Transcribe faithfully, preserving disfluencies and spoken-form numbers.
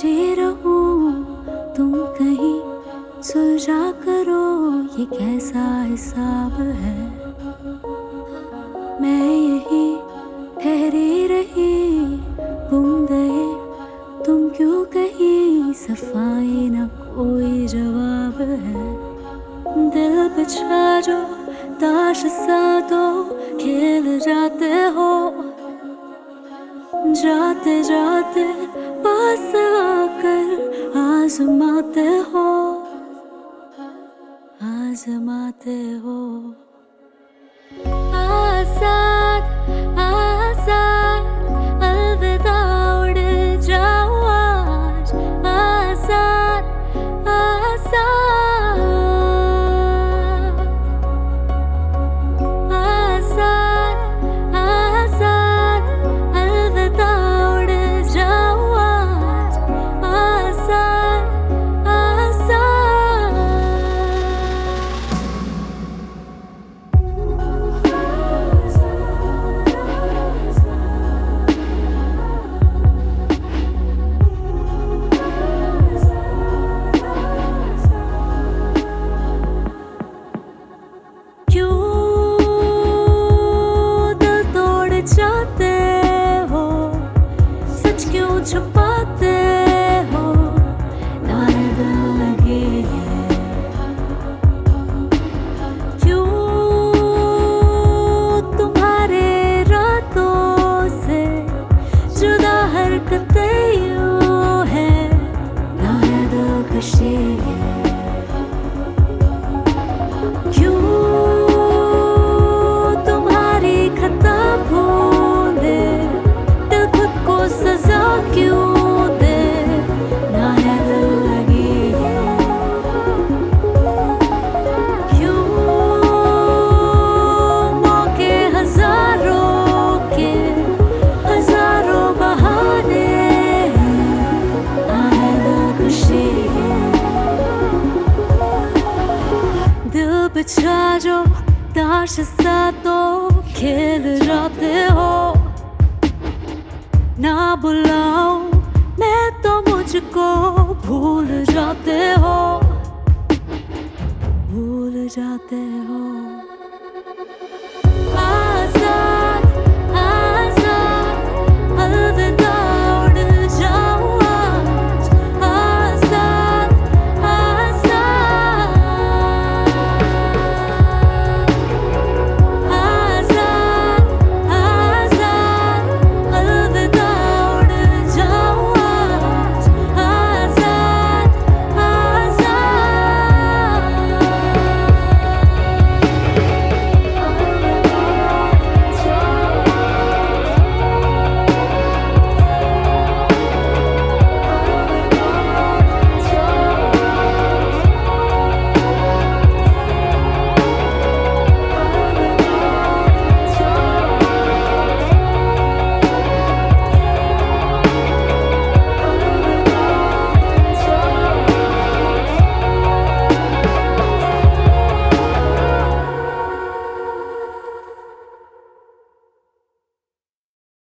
उलझी रहूं, तुम कहीं सुलझा करो, ये कैसा हिसाब है। मैं यही ठहरी रही, गुम गए तुम क्यों कहीं, सफाई ना कोई जवाब है। दिल बिछा जो ताश सा दो खेल जाते हो, जाते जाते पास आकर आजमाते हो, आजमाते हो। आजाद आजाद अलविदा उड़ जाओ आज, आजाद आजाद आजाद आजाद अलविदा उड़ जाओ आज, आजाद आजाद। जाते हो सच क्यों छुपाते हो, दर्द लगे है क्यों तुम्हारे रातों से जुदा हरकतें यूं है, दर्द कशी है क्यों बिछा जो ताश सा तो खेल जाते हो, ना बुलाओ मैं तो मुझको भूल जाते हो, भूल जाते हो।